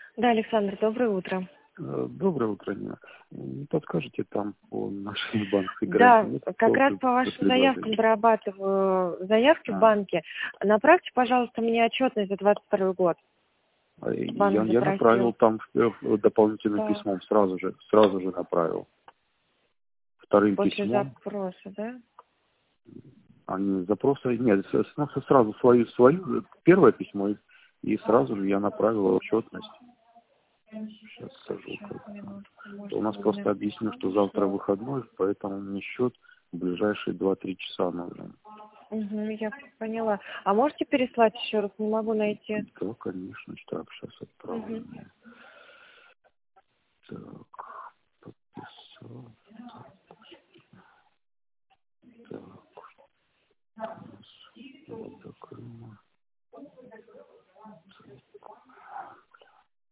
Да, Александр, доброе утро. Доброе утро, Нина. Не подскажете там по нашей банковской Да, гарантии? Нет как раз какого-то по вашим заявкам предложения? дорабатываю заявки в банке. Направьте, пожалуйста, мне отчетность за 22 год. Банк Я направил запросил. там дополнительным Да. письмом, сразу же направил. Вторым После письмом. запроса, да? Они запросы, нет, сразу свою первое письмо, и сразу же я направил отчетность. Сейчас скажу, как. Минутку, У может, нас вы просто объясню, что завтра написали. выходной, поэтому мне счет в ближайшие 2-3 часа нужен. Я поняла. А можете переслать еще раз? Не могу найти. Да, конечно, так, сейчас отправлю.